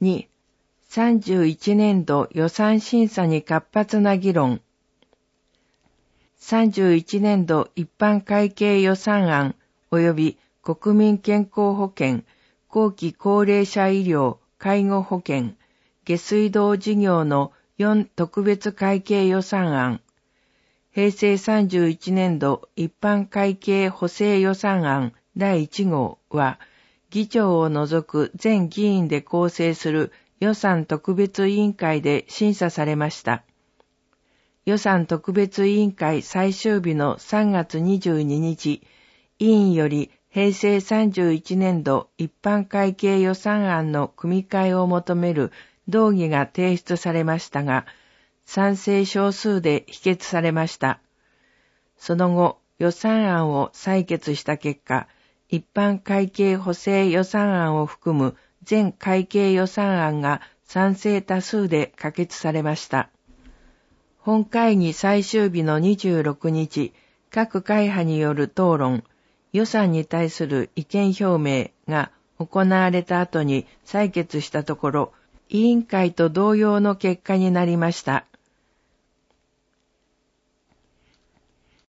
2、31年度予算審査に活発な議論。31年度一般会計予算案及び国民健康保険、後期高齢者医療、介護保険、下水道事業の4特別会計予算案、平成31年度一般会計補正予算案第1号は、議長を除く全議員で構成する予算特別委員会で審査されました。予算特別委員会最終日の3月22日、委員より平成31年度一般会計予算案の組み替えを求める動議が提出されましたが、賛成少数で否決されました。その後、予算案を採決した結果、一般会計補正予算案を含む全会計予算案が賛成多数で可決されました。本会議最終日の26日、各会派による討論、予算に対する意見表明が行われた後に採決したところ、委員会と同様の結果になりました。